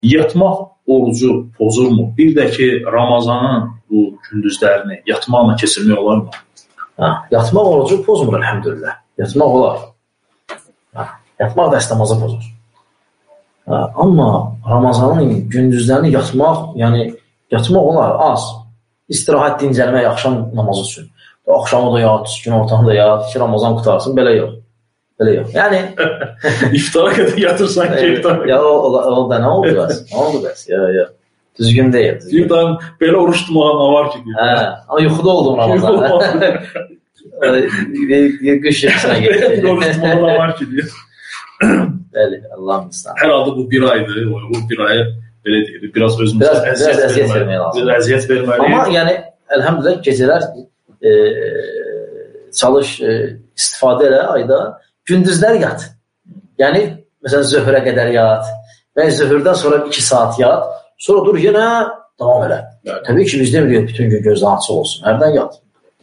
yatmaq orucu pozurmu? Bir də ki, Ramazanın bu gündüzlərini yatmaqla keçirmək olarmı? Yatmaq orucu pozmur, elhamdülillah. Yatmaq olar. Yatmaq da əstəmazı pozur. Amma Ramazanın gündüzlərini yatmaq olar, az. İstirahət, dincəlmək axşam namazı üçün. Axşamı da yat, gün ortanı da yat, ki Ramazan qutarsın, belə yox. Yəni iftara qədər yatırsan ki, iftara. Ya o da nə oldu bəs? Ya. Düzgün deyil. Yurdan belə oruç tutmağa nə var ki? Amma yuxuda oldum Ramazan. Qış yuxusuna getdim. Oruç tutmağa nə var ki deyir. Bəli, Allah'ın müstəhan. Hər halda bu bir aydır. Bu bir ayı belə deyir. Biraz özümüzə əziyyət vermək lazım. Biraz əziyyət verməliyik. Amma yəni elhamdülillah gecələr çalış, istifadə elə ayda, gündüzlər yat. Yəni məsələn zöhrə qədər yat və zöhrdən sonra 2 saat yat, sonra dur yenə davam elə. Təbii ki biz demirik bütün gün gözün açıq olsun. Hərdən yat.